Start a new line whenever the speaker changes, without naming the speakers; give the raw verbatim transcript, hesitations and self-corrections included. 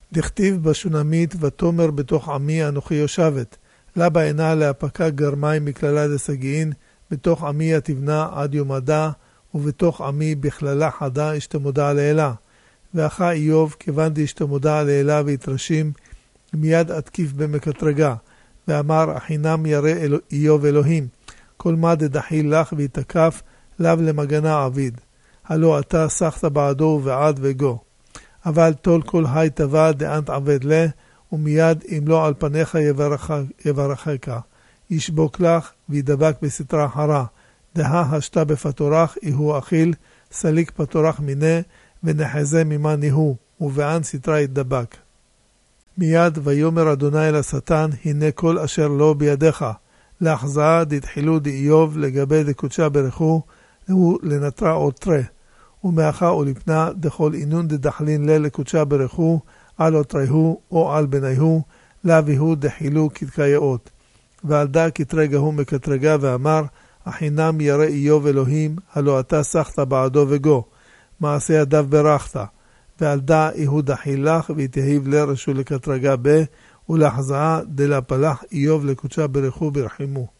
דכתיב בשונמית ותומר בתוך עמי אנוכי יושבת. לה בעינה להפקה גרמי מכללה דסגין, בתוך עמי התבנה עד יום עדה, ובתוך עמי בכללה חדה אשתמודה לאלה. ואחה איוב כיוון דאשתמודה לאלה והתרשים, מיד התקיף במקטרגה, ואמר החינם ירא אלו, איוב אלוהים, כל מה דדחיל לך והתקף, לאו למגנה עביד. הלא אתה סחת בעדו ובעד וגו. אבל תול כל היי טבע דאנט עבד לה, ומיד אם לא על פניך יברכך. ישבוק לך וידבק בסתרה חרה. דהה השתה בפתורך, איהו אכיל, סליק פתורך מיני, ונחזה ממה ניהו, ובען סתרה ידבק. מיד ויומר אדוני אל השטן, הנה כל אשר לא בידיך. להחזאה דתחילו דאיוב לגבי דקודשה ברכו, הוא לנטרה או תרה. ומאחה ולפנה דכל אינון דדחלין לה לקודשה ברכו, על אותרהו או על בניהו, להביהו דחילו כתקייאות. ועל דה כתרגהו מקטרגה ואמר, החינם ירא איוב אלוהים, הלא אתה סחת בעדו וגו, מעשה ידיו ברכת. ועל דה איהו דחילך ויתהיב לרשו לקטרגה בה, ולהחזאה דלפלח איוב לקודשה ברכו ברחימו.